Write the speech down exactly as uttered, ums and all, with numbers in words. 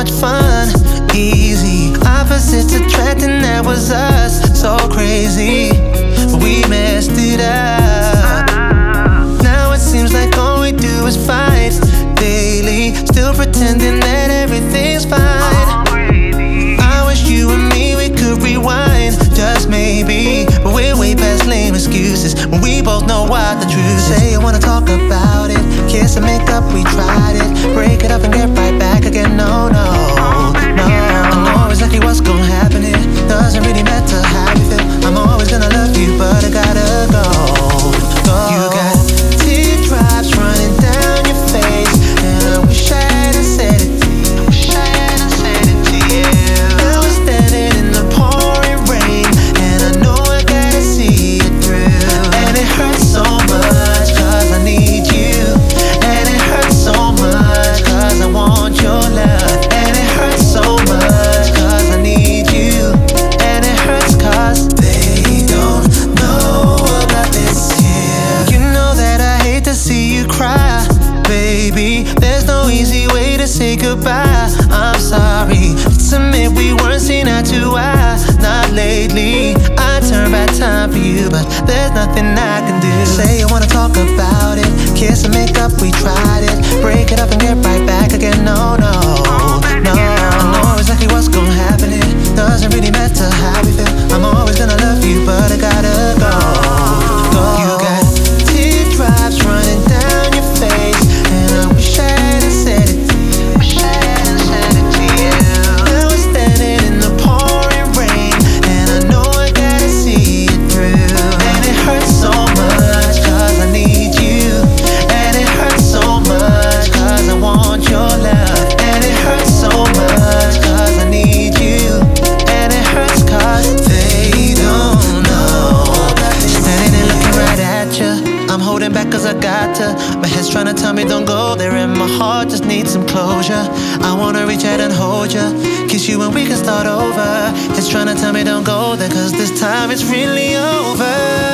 much fun, easy. Opposites attracting, that was us. So crazy, but we messed it up. Now it seems like all we do is fight daily, still pretending that everything's fine. I wish you and me, we could rewind, just maybe. But we're way past lame excuses when we both know what the truth is. Say you wanna talk about it, kiss and make up, we tried it. Break it up and get right back again, no, no, no. I know exactly what's gonna happen here. Doesn't really matter how you feel, I'm always gonna love you, but I gotta go, go. You got teardrops running down your face, and I wish I hadn't said it to you. I wish I hadn't said it to you. Now we're standing in the pouring rain, and I know I gotta see it through. And it hurts so much, cause I need you. And it hurts so much, cause I want your love. And it hurts so much, cause I need you. And it hurts cause they don't know about this here. You know that I hate to see you cry, baby. There's no easy way to say goodbye. I'm sorry, let's admit we weren't seen eye to eye. Not lately, I turn back time for you, but there's nothing I can do. Say you wanna talk about it, kiss and make up, we tried it. Break it up and get right back again, no, no, no. I know exactly what's gonna happen here. Doesn't really matter how we feel, I'm always gonna love you, but I gotta go, go. You got teardrops running down your face, and I wish I hadn't said it to you. Wish I hadn't said it to you. Now we're standing in the pouring rain, and I know I gotta see it through. And it hurts so much, cause I need you. And it hurts so much, cause I want your love. And it hurts so much, cause I need you. And it hurts cause they don't know about this. Standing and looking right at you, I'm holding back cause I got to. My head's trying to tell me don't go there, and my heart just needs some closure. I wanna reach out and hold you, kiss you and we can start over. It's trying to tell me don't go there, cause this time it's really over.